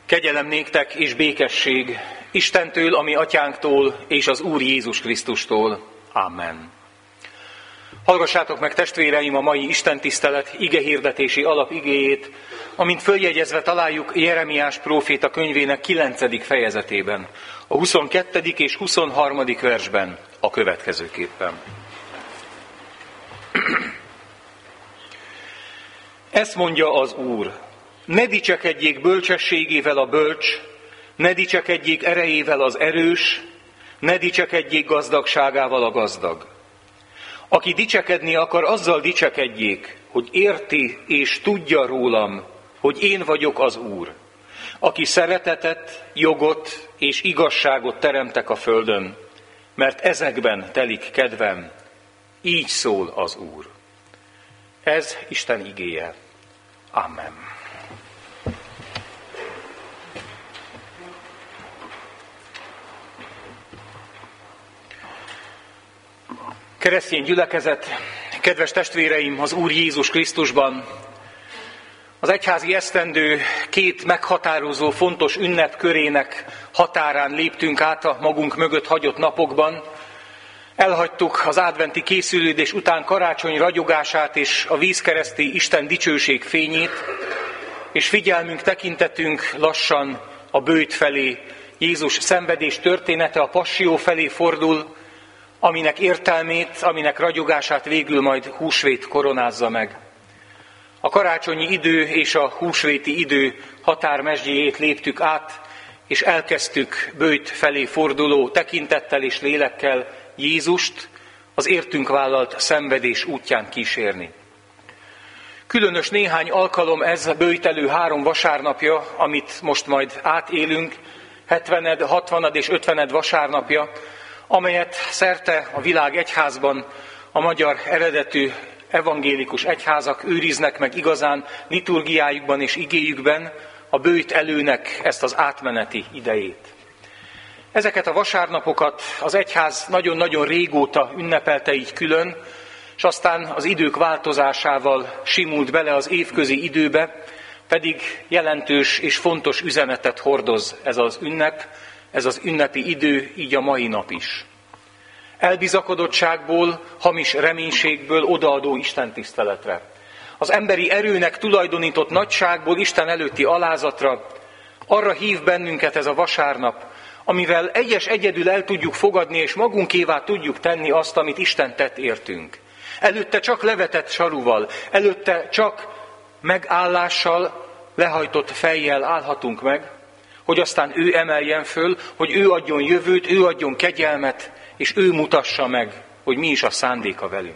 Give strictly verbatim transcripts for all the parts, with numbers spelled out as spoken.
Kegyelem néktek és békesség Istentől, a mi atyánktól és az Úr Jézus Krisztustól. Amen. Hallgassátok meg, testvéreim, a mai istentisztelet igehirdetési alapigéjét, amint följegyezve találjuk Jeremiás próféta könyvének kilencedik fejezetében, a huszonkettedik és huszonharmadik versben a következőképpen. Ezt mondja az Úr: ne dicsekedjék bölcsességével a bölcs, ne dicsekedjék erejével az erős, ne dicsekedjék gazdagságával a gazdag. Aki dicsekedni akar, azzal dicsekedjék, hogy érti és tudja rólam, hogy én vagyok az Úr, aki szeretetet, jogot és igazságot teremtek a földön, mert ezekben telik kedvem, így szól az Úr. Ez Isten igéje. Amen. Keresztény gyülekezet, kedves testvéreim az Úr Jézus Krisztusban, az egyházi esztendő két meghatározó, fontos ünnepkörének határán léptünk át a magunk mögött hagyott napokban. Elhagytuk az adventi készülődés után karácsony ragyogását és a vízkereszti Isten dicsőség fényét, és figyelmünk, tekintetünk lassan a böjt felé. Jézus szenvedés története a passzió felé fordul, aminek értelmét, aminek ragyogását végül majd húsvét koronázza meg. A karácsonyi idő és a húsvéti idő határmezsdjéjét léptük át, és elkezdtük böjt felé forduló tekintettel és lélekkel Jézust az értünk vállalt szenvedés útján kísérni. Különös néhány alkalom ez a böjtelő három vasárnapja, amit most majd átélünk, hetvened, hatvanad és ötvened vasárnapja, amelyet szerte a világ egyházban a magyar eredetű evangélikus egyházak őriznek meg igazán liturgiájukban és igéjükben a böjt előnek ezt az átmeneti idejét. Ezeket a vasárnapokat az egyház nagyon-nagyon régóta ünnepelte így külön, és aztán az idők változásával simult bele az évközi időbe, pedig jelentős és fontos üzenetet hordoz ez az ünnep, ez az ünnepi idő, így a mai nap is. Elbizakodottságból, hamis reménységből odaadó istentiszteletre. Az emberi erőnek tulajdonított nagyságból Isten előtti alázatra arra hív bennünket ez a vasárnap, amivel egyes egyedül el tudjuk fogadni, és magunkévá tudjuk tenni azt, amit Isten tett értünk. Előtte csak levetett saruval, előtte csak megállással, lehajtott fejjel állhatunk meg, hogy aztán ő emeljen föl, hogy ő adjon jövőt, ő adjon kegyelmet, és ő mutassa meg, hogy mi is a szándéka velünk.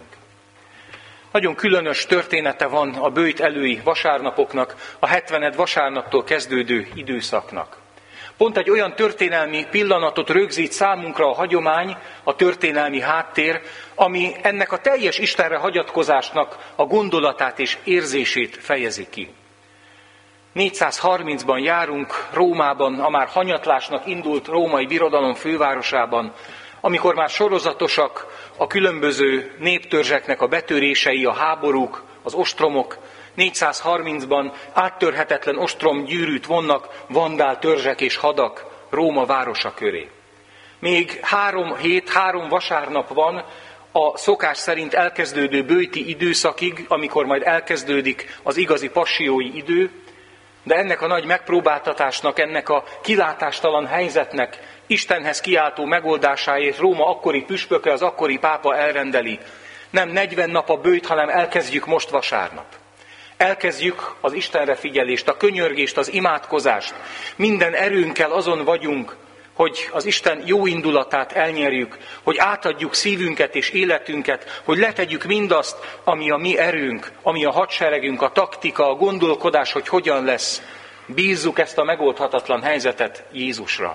Nagyon különös története van a böjt elői vasárnapoknak, a hetvened vasárnaptól kezdődő időszaknak. Pont egy olyan történelmi pillanatot rögzít számunkra a hagyomány, a történelmi háttér, ami ennek a teljes Istenre hagyatkozásnak a gondolatát és érzését fejezi ki. négyszázharmincban járunk Rómában, a már hanyatlásnak indult római birodalom fővárosában, amikor már sorozatosak a különböző néptörzseknek a betörései, a háborúk, az ostromok. négyszázharmincban áttörhetetlen ostromgyűrűt vonnak vandál törzsek és hadak Róma városa köré. Még három hét, három vasárnap van a szokás szerint elkezdődő böjti időszakig, amikor majd elkezdődik az igazi passziói idő, de ennek a nagy megpróbáltatásnak, ennek a kilátástalan helyzetnek Istenhez kiáltó megoldásáért Róma akkori püspöke, az akkori pápa elrendeli. Nem negyven nap a böjt, hanem elkezdjük most vasárnap. Elkezdjük az Istenre figyelést, a könyörgést, az imádkozást. Minden erőnkkel azon vagyunk, hogy az Isten jó indulatát elnyerjük, hogy átadjuk szívünket és életünket, hogy letegyük mindazt, ami a mi erőnk, ami a hadseregünk, a taktika, a gondolkodás, hogy hogyan lesz. Bízzuk ezt a megoldhatatlan helyzetet Jézusra.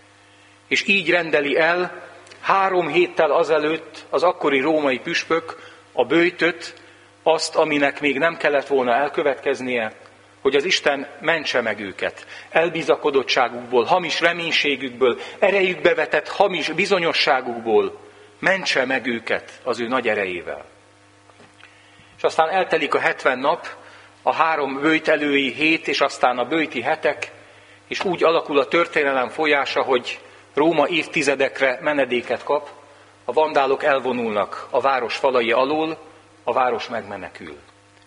És így rendeli el három héttel azelőtt az akkori római püspök a böjtöt, azt, aminek még nem kellett volna elkövetkeznie, hogy az Isten mentse meg őket. Elbizakodottságukból, hamis reménységükből, erejükbe vetett hamis bizonyosságukból mentse meg őket az ő nagy erejével. És aztán eltelik a hetven nap, a három böjtelői hét, és aztán a böjti hetek, és úgy alakul a történelem folyása, hogy Róma évtizedekre menedéket kap, a vandálok elvonulnak a város falai alól, a város megmenekül.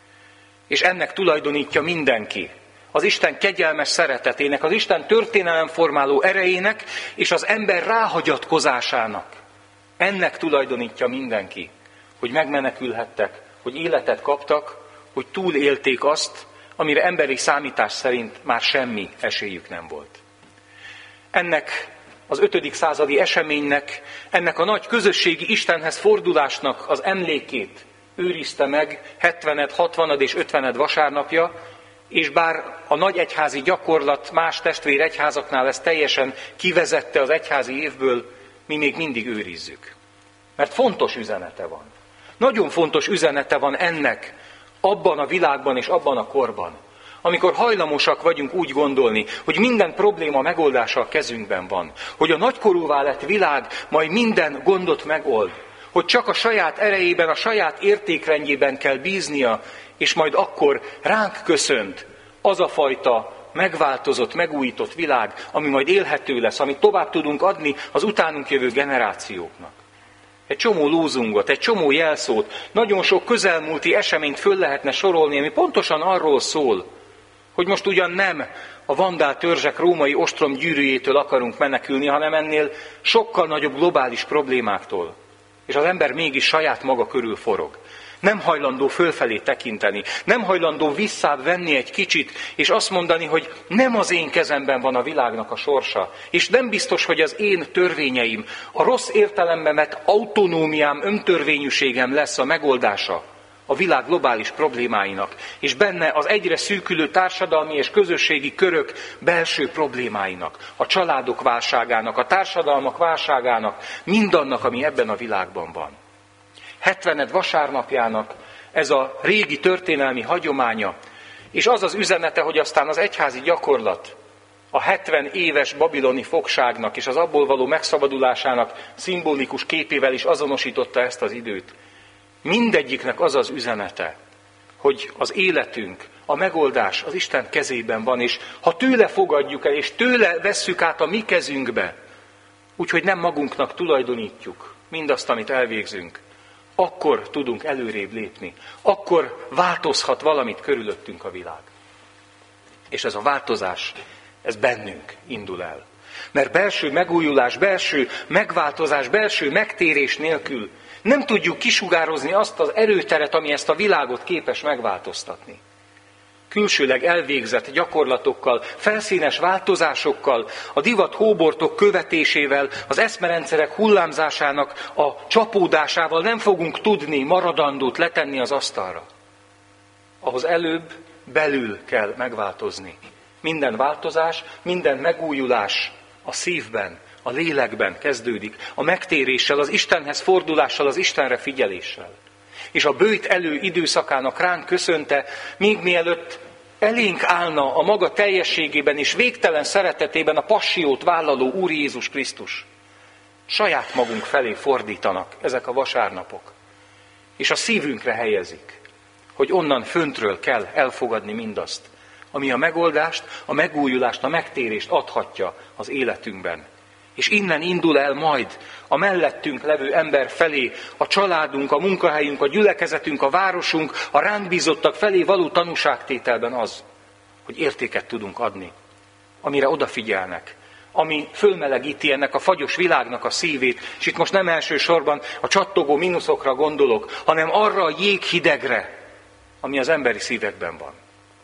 És ennek tulajdonítja mindenki, az Isten kegyelmes szeretetének, az Isten történelem formáló erejének és az ember ráhagyatkozásának. Ennek tulajdonítja mindenki, hogy megmenekülhettek, hogy életet kaptak, hogy túlélték azt, amire emberi számítás szerint már semmi esélyük nem volt. Ennek az ötödik századi eseménynek, ennek a nagy közösségi Istenhez fordulásnak az emlékét őrizte meg hetvened, hatvanad és ötvened vasárnapja, és bár a nagy egyházi gyakorlat más testvér egyházaknál ezt teljesen kivezette az egyházi évből, mi még mindig őrizzük. Mert fontos üzenete van. Nagyon fontos üzenete van ennek abban a világban és abban a korban, amikor hajlamosak vagyunk úgy gondolni, hogy minden probléma megoldása a kezünkben van, hogy a nagykorúvá lett világ majd minden gondot megold, hogy csak a saját erejében, a saját értékrendjében kell bíznia, és majd akkor ránk köszönt az a fajta megváltozott, megújított világ, ami majd élhető lesz, amit tovább tudunk adni az utánunk jövő generációknak. Egy csomó lózungot, egy csomó jelszót, nagyon sok közelmúlti eseményt föl lehetne sorolni, ami pontosan arról szól, hogy most ugyan nem a vandál törzsek római ostrom gyűrűjétől akarunk menekülni, hanem ennél sokkal nagyobb globális problémáktól. És az ember mégis saját maga körül forog. Nem hajlandó fölfelé tekinteni, nem hajlandó visszább venni egy kicsit, és azt mondani, hogy nem az én kezemben van a világnak a sorsa, és nem biztos, hogy az én törvényeim, a rossz értelemben vett autonómiám, öntörvényűségem lesz a megoldása a világ globális problémáinak, és benne az egyre szűkülő társadalmi és közösségi körök belső problémáinak, a családok válságának, a társadalmak válságának, mindannak, ami ebben a világban van. hetvened vasárnapjának ez a régi történelmi hagyománya, és az az üzenete, hogy aztán az egyházi gyakorlat a hetven éves babiloni fogságnak és az abból való megszabadulásának szimbolikus képével is azonosította ezt az időt. Mindegyiknek az az üzenete, hogy az életünk, a megoldás az Isten kezében van, és ha tőle fogadjuk el, és tőle vesszük át a mi kezünkbe, úgyhogy nem magunknak tulajdonítjuk mindazt, amit elvégzünk, akkor tudunk előrébb lépni, akkor változhat valamit körülöttünk a világ. És ez a változás, ez bennünk indul el. Mert belső megújulás, belső megváltozás, belső megtérés nélkül nem tudjuk kisugározni azt az erőteret, ami ezt a világot képes megváltoztatni. Külsőleg elvégzett gyakorlatokkal, felszínes változásokkal, a divat hóbortok követésével, az eszmerendszerek hullámzásának a csapódásával nem fogunk tudni maradandót letenni az asztalra. Ahhoz előbb belül kell megváltozni. Minden változás, minden megújulás a szívben, a lélekben kezdődik, a megtéréssel, az Istenhez fordulással, az Istenre figyeléssel. És a böjt elő időszakának ránk köszönte, még mielőtt elénk állna a maga teljességében és végtelen szeretetében a passiót vállaló Úr Jézus Krisztus. Saját magunk felé fordítanak ezek a vasárnapok. És a szívünkre helyezik, hogy onnan föntről kell elfogadni mindazt, ami a megoldást, a megújulást, a megtérést adhatja az életünkben. És innen indul el majd a mellettünk levő ember felé, a családunk, a munkahelyünk, a gyülekezetünk, a városunk, a ránk bízottak felé való tanúságtételben az, hogy értéket tudunk adni, amire odafigyelnek, ami fölmelegíti ennek a fagyos világnak a szívét, és itt most nem elsősorban a csattogó mínuszokra gondolok, hanem arra a jéghidegre, ami az emberi szívekben van.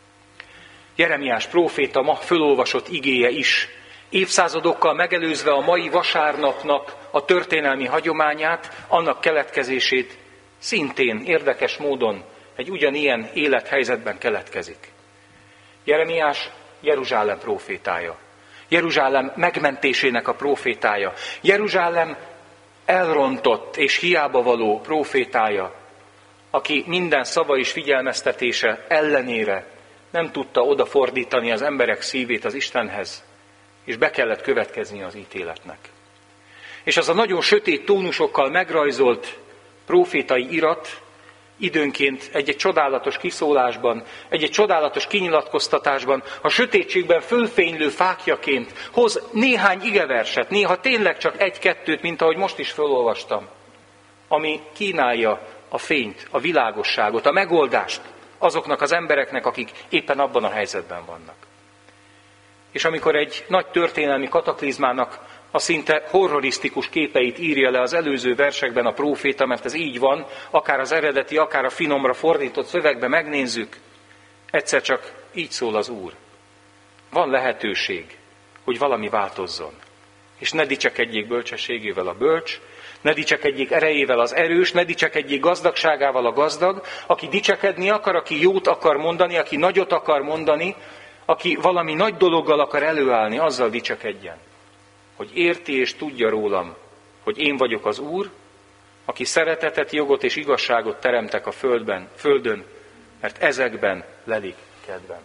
Jeremiás próféta ma fölolvasott igéje is, évszázadokkal megelőzve a mai vasárnapnak a történelmi hagyományát, annak keletkezését szintén érdekes módon egy ugyanilyen élethelyzetben keletkezik. Jeremiás Jeruzsálem prófétája, Jeruzsálem megmentésének a prófétája, Jeruzsálem elrontott és hiába való prófétája, aki minden szava és figyelmeztetése ellenére nem tudta odafordítani az emberek szívét az Istenhez, és be kellett következni az ítéletnek. És az a nagyon sötét tónusokkal megrajzolt prófétai irat időnként egy-egy csodálatos kiszólásban, egy-egy csodálatos kinyilatkoztatásban, a sötétségben fölfénylő fákjaként hoz néhány igeverset, néha tényleg csak egy-kettőt, mint ahogy most is felolvastam, ami kínálja a fényt, a világosságot, a megoldást azoknak az embereknek, akik éppen abban a helyzetben vannak. És amikor egy nagy történelmi kataklizmának a szinte horrorisztikus képeit írja le az előző versekben a próféta, mert ez így van, akár az eredeti, akár a finomra fordított szövegbe megnézzük, egyszer csak így szól az Úr. Van lehetőség, hogy valami változzon. És ne dicsekedjék bölcsességével a bölcs, ne dicsekedjék erejével az erős, ne dicsekedjék gazdagságával a gazdag, aki dicsekedni akar, aki jót akar mondani, aki nagyot akar mondani, aki valami nagy dologgal akar előállni, azzal dicsekedjen, hogy érti és tudja rólam, hogy én vagyok az Úr, aki szeretetet, jogot és igazságot teremtek a földben, földön, mert ezekben lelik kedvem.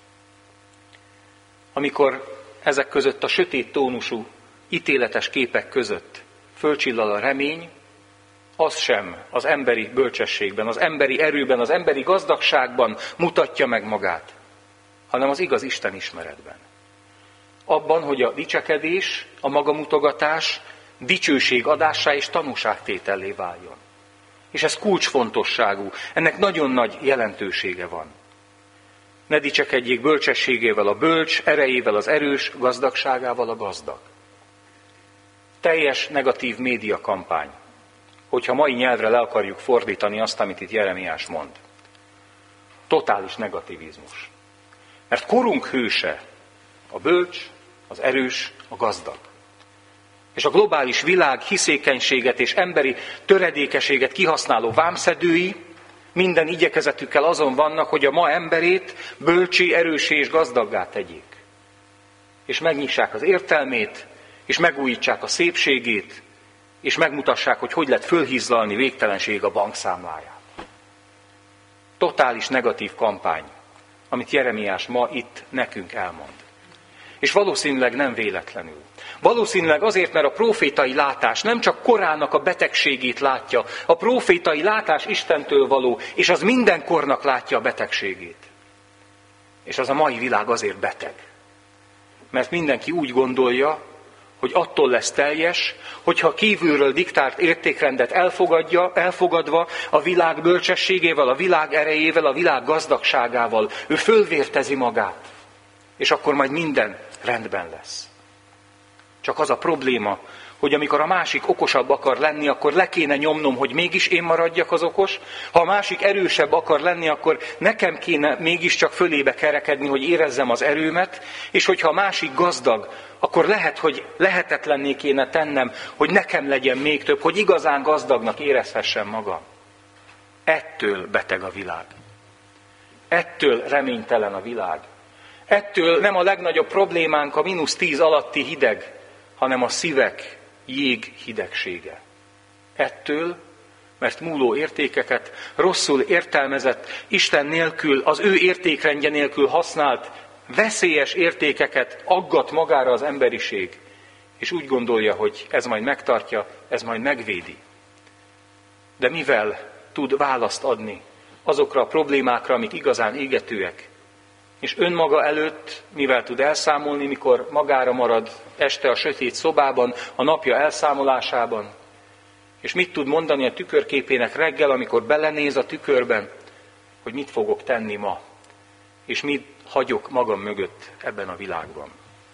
Amikor ezek között a sötét tónusú, ítéletes képek között fölcsillal a remény, az sem az emberi bölcsességben, az emberi erőben, az emberi gazdagságban mutatja meg magát, hanem az igaz Isten ismeretben. Abban, hogy a dicsekedés, a magamutogatás dicsőség adássá és tanúságtétellé váljon. És ez kulcsfontosságú, ennek nagyon nagy jelentősége van. Ne dicsekedjék bölcsességével a bölcs, erejével az erős, gazdagságával a gazdag. Teljes negatív médiakampány, hogyha mai nyelvre le akarjuk fordítani azt, amit itt Jeremiás mond. Totális negativizmus. Mert korunk hőse a bölcs, az erős, a gazdag. És a globális világ hiszékenységet és emberi töredékeséget kihasználó vámszedői minden igyekezetükkel azon vannak, hogy a ma emberét bölcsé, erősé és gazdaggá tegyék. És megnyissák az értelmét, és megújítsák a szépségét, és megmutassák, hogy hogy lehet fölhizlalni végtelenség a bankszámláját. Totális negatív kampány, amit Jeremiás ma itt nekünk elmond. És valószínűleg nem véletlenül. Valószínűleg azért, mert a prófétai látás nem csak korának a betegségét látja, a prófétai látás Istentől való, és az mindenkornak látja a betegségét. És az a mai világ azért beteg. Mert mindenki úgy gondolja, hogy attól lesz teljes, hogyha kívülről diktált értékrendet elfogadja, elfogadva a világ bölcsességével, a világ erejével, a világ gazdagságával, ő fölvértezi magát, és akkor majd minden rendben lesz. Csak az a probléma, hogy amikor a másik okosabb akar lenni, akkor le kéne nyomnom, hogy mégis én maradjak az okos. Ha a másik erősebb akar lenni, akkor nekem kéne mégiscsak fölébe kerekedni, hogy érezzem az erőmet, és hogyha a másik gazdag, akkor lehet, hogy lehetetlenné kéne tennem, hogy nekem legyen még több, hogy igazán gazdagnak érezhessem magam. Ettől beteg a világ. Ettől reménytelen a világ. Ettől nem a legnagyobb problémánk a mínusz tíz alatti hideg, hanem a szívek jég hidegsége. Ettől, mert múló értékeket, rosszul értelmezett, Isten nélkül, az ő értékrendje nélkül használt, veszélyes értékeket aggat magára az emberiség, és úgy gondolja, hogy ez majd megtartja, ez majd megvédi. De mivel tud választ adni azokra a problémákra, amik igazán égetőek, és önmaga előtt, mivel tud elszámolni, mikor magára marad este a sötét szobában, a napja elszámolásában, és mit tud mondani a tükörképének reggel, amikor belenéz a tükörben, hogy mit fogok tenni ma, és mit hagyok magam mögött ebben a világban.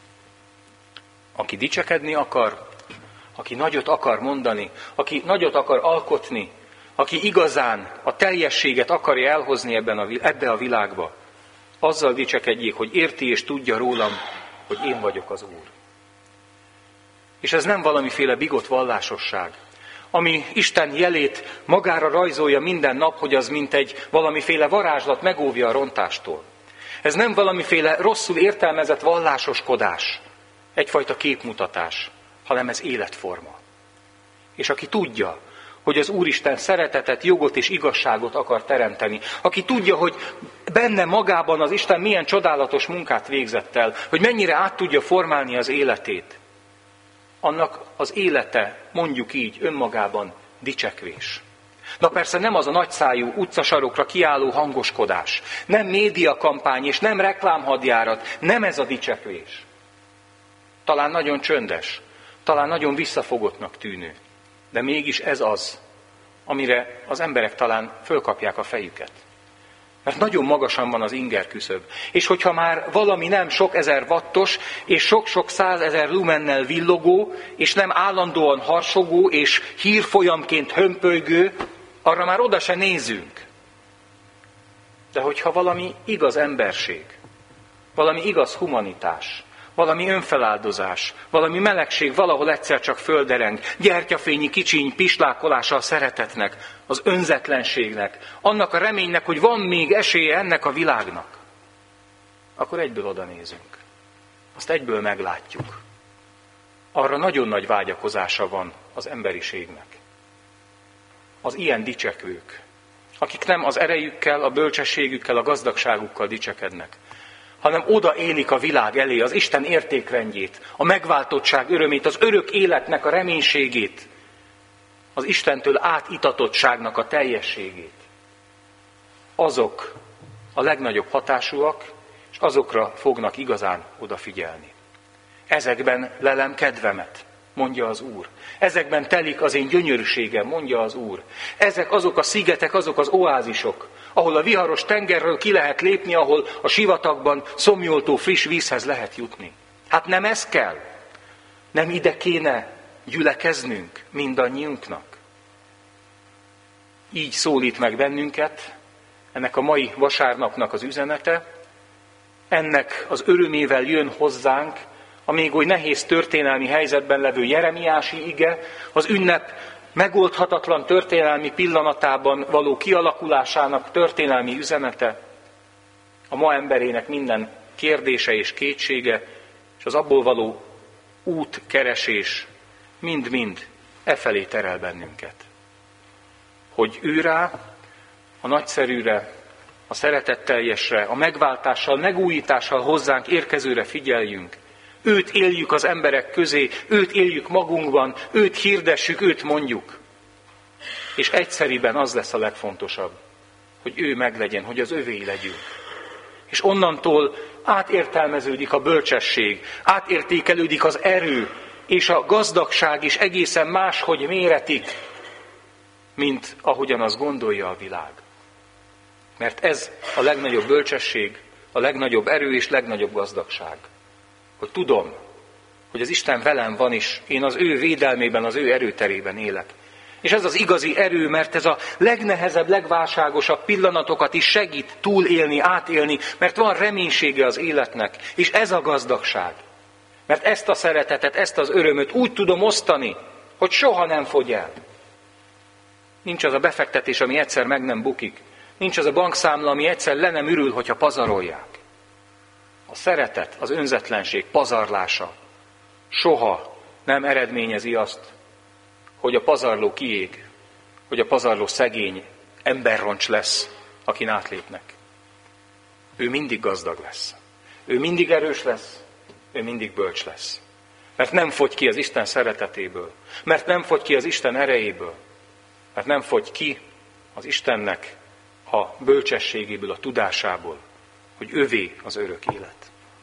Aki dicsekedni akar, aki nagyot akar mondani, aki nagyot akar alkotni, aki igazán a teljességet akarja elhozni ebben a, ebbe a világba, azzal dicsekedjék, hogy érti és tudja rólam, hogy én vagyok az Úr. És ez nem valamiféle bigott vallásosság, ami Isten jelét magára rajzolja minden nap, hogy az mint egy valamiféle varázslat megóvja a rontástól. Ez nem valamiféle rosszul értelmezett vallásoskodás, egyfajta képmutatás, hanem ez életforma. És aki tudja, hogy az Úristen szeretetet, jogot és igazságot akar teremteni, aki tudja, hogy benne magában az Isten milyen csodálatos munkát végzett el, hogy mennyire át tudja formálni az életét, annak az élete, mondjuk így, önmagában dicsekvés. Na persze nem az a nagyszájú utcasarokra kiálló hangoskodás, nem médiakampány és nem reklámhadjárat, nem ez a dicsekvés. Talán nagyon csöndes, talán nagyon visszafogottnak tűnő, de mégis ez az, amire az emberek talán fölkapják a fejüket. Mert nagyon magasan van az inger küszöb. És hogyha már valami nem sok ezer wattos, és sok-sok százezer lumennel villogó, és nem állandóan harsogó, és hírfolyamként hömpölygő, arra már oda se nézünk. De hogyha valami igaz emberség, valami igaz humanitás, valami önfeláldozás, valami melegség valahol egyszer csak földereng, gyertyafényi kicsiny pislákolása a szeretetnek, az önzetlenségnek, annak a reménynek, hogy van még esélye ennek a világnak, akkor egyből oda nézünk. Azt egyből meglátjuk. Arra nagyon nagy vágyakozása van az emberiségnek. Az ilyen dicsekvők, akik nem az erejükkel, a bölcsességükkel, a gazdagságukkal dicsekednek, hanem oda élik a világ elé az Isten értékrendjét, a megváltottság örömét, az örök életnek a reménységét, az Istentől átitatottságnak a teljességét. Azok a legnagyobb hatásúak, és azokra fognak igazán odafigyelni. Ezekben lelem kedvemet, mondja az Úr. Ezekben telik az én gyönyörűségem, mondja az Úr. Ezek azok a szigetek, azok az oázisok, ahol a viharos tengerről ki lehet lépni, ahol a sivatagban szomjoltó friss vízhez lehet jutni. Hát nem ez kell? Nem ide kéne gyülekeznünk mindannyiunknak? Így szólít meg bennünket ennek a mai vasárnapnak az üzenete, ennek az örömével jön hozzánk a még oly nehéz történelmi helyzetben levő Jeremiási ige, az ünnep megoldhatatlan történelmi pillanatában való kialakulásának történelmi üzenete, a ma emberének minden kérdése és kétsége, és az abból való útkeresés mind-mind e felé terel bennünket. Hogy őrá, a nagyszerűre, a szeretetteljesre, a megváltással, megújítással hozzánk érkezőre figyeljünk, őt éljük az emberek közé, őt éljük magunkban, őt hirdessük, őt mondjuk. És egyszeriben az lesz a legfontosabb, hogy ő meglegyen, hogy az övé legyünk. És onnantól átértelmeződik a bölcsesség, átértékelődik az erő, és a gazdagság is egészen máshogy méretik, mint ahogyan azt gondolja a világ. Mert ez a legnagyobb bölcsesség, a legnagyobb erő és legnagyobb gazdagság. Hogy tudom, hogy az Isten velem van is, én az ő védelmében, az ő erőterében élek. És ez az igazi erő, mert ez a legnehezebb, legválságosabb pillanatokat is segít túlélni, átélni, mert van reménysége az életnek, és ez a gazdagság. Mert ezt a szeretetet, ezt az örömöt úgy tudom osztani, hogy soha nem fogy el. Nincs az a befektetés, ami egyszer meg nem bukik. Nincs az a bankszámla, ami egyszer le nem ürül, hogyha pazarolják. A szeretet, az önzetlenség pazarlása soha nem eredményezi azt, hogy a pazarló kiég, hogy a pazarló szegény emberroncs lesz, akin átlépnek. Ő mindig gazdag lesz. Ő mindig erős lesz, ő mindig bölcs lesz. Mert nem fogy ki az Isten szeretetéből, mert nem fogy ki az Isten erejéből, mert nem fogy ki az Istennek a bölcsességéből, a tudásából, hogy övé az örök élet.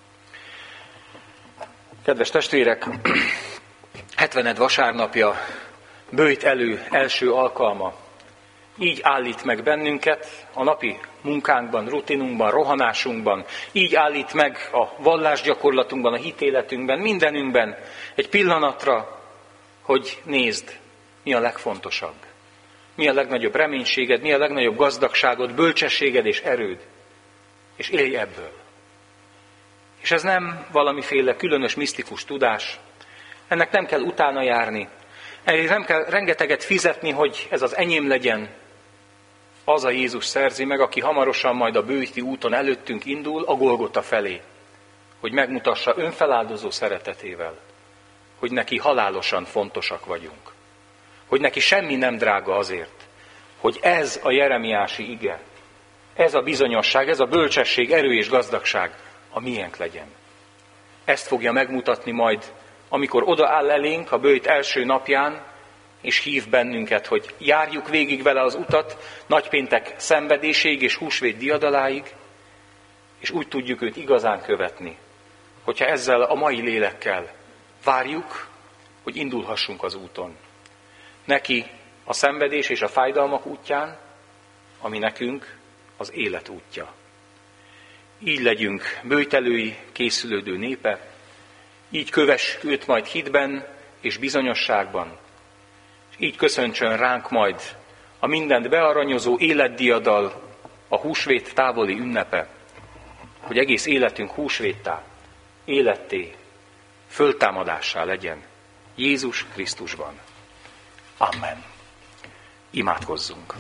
Kedves testvérek, hetvened vasárnapja, böjt elő első alkalma. Így állít meg bennünket a napi munkánkban, rutinunkban, rohanásunkban. Így állít meg a vallásgyakorlatunkban, a hitéletünkben, mindenünkben egy pillanatra, hogy nézd, mi a legfontosabb. Mi a legnagyobb reménységed, mi a legnagyobb gazdagságod, bölcsességed és erőd. És élj ebből. És ez nem valamiféle különös misztikus tudás. Ennek nem kell utána járni. Ezért nem kell rengeteget fizetni, hogy ez az enyém legyen. Az a Jézus szerzi meg, aki hamarosan majd a bőti úton előttünk indul, a Golgota felé. Hogy megmutassa önfeláldozó szeretetével, hogy neki halálosan fontosak vagyunk. Hogy neki semmi nem drága azért, hogy ez a jeremiási ige, ez a bizonyosság, ez a bölcsesség, erő és gazdagság a miénk legyen. Ezt fogja megmutatni majd, amikor odaáll elénk a böjt első napján, és hív bennünket, hogy járjuk végig vele az utat nagypéntek szenvedéséig és húsvét diadaláig, és úgy tudjuk őt igazán követni, hogyha ezzel a mai lélekkel várjuk, hogy indulhassunk az úton. Neki a szenvedés és a fájdalmak útján, ami nekünk az élet útja. Így legyünk böjtelői, készülődő népe, így kövessük őt majd hitben és bizonyosságban, és így köszöntsön ránk majd a mindent bearanyozó életdiadal, a húsvét távoli ünnepe, hogy egész életünk húsvéttá, életté, föltámadássá legyen Jézus Krisztusban. Amen. Imádkozzunk.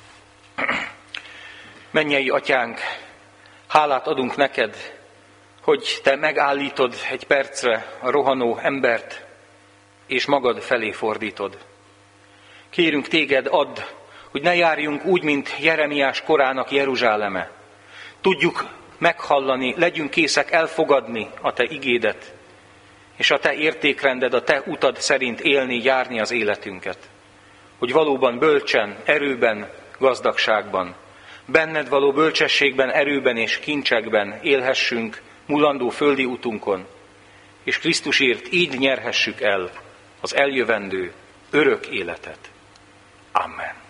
Mennyei Atyánk, hálát adunk neked, hogy te megállítod egy percre a rohanó embert, és magad felé fordítod. Kérünk téged, add, hogy ne járjunk úgy, mint Jeremiás korának Jeruzsáleme. Tudjuk meghallani, legyünk készek elfogadni a te igédet, és a te értékrended, a te utad szerint élni, járni az életünket. Hogy valóban bölcsen, erőben, gazdagságban, benned való bölcsességben, erőben és kincsekben élhessünk mulandó földi utunkon, és Krisztusért így nyerhessük el az eljövendő örök életet. Amen.